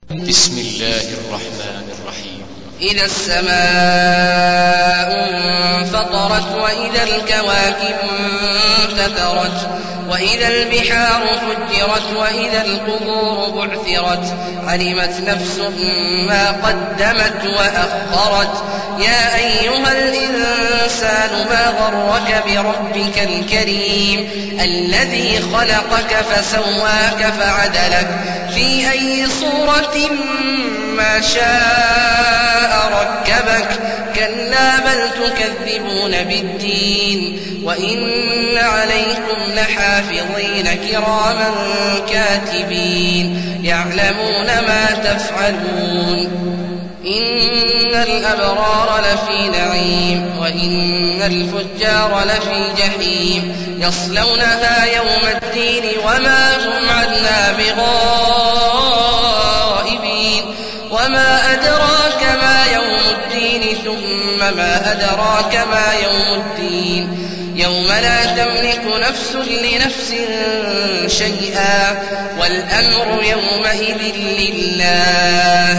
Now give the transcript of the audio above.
بسم الله الرحمن الرحيم. إذا السماء انفطرت وإذا الكواكب انتثرت وإذا البحار فجرت وإذا القبور بعثرت علمت نفس ما قدمت وأخرت يا أيها الإنسان ما غرك بربك الكريم الذي خلقك فسواك فعدلك في أي صورة ما شاء ركبك كلا بل تكذبون بالدين وإن عليكم لحافظين كراما كاتبين يعلمون ما تفعلون إن الأبرار لفي نعيم وإن الفجار لفي جحيم يصلونها يوم الدين وما هم عنها بغائبين وما أدراك ما يوم الدين ثم ما أدراك ما يوم الدين يوم لا تملك نفس لنفس شيئا والأمر يومئذ لله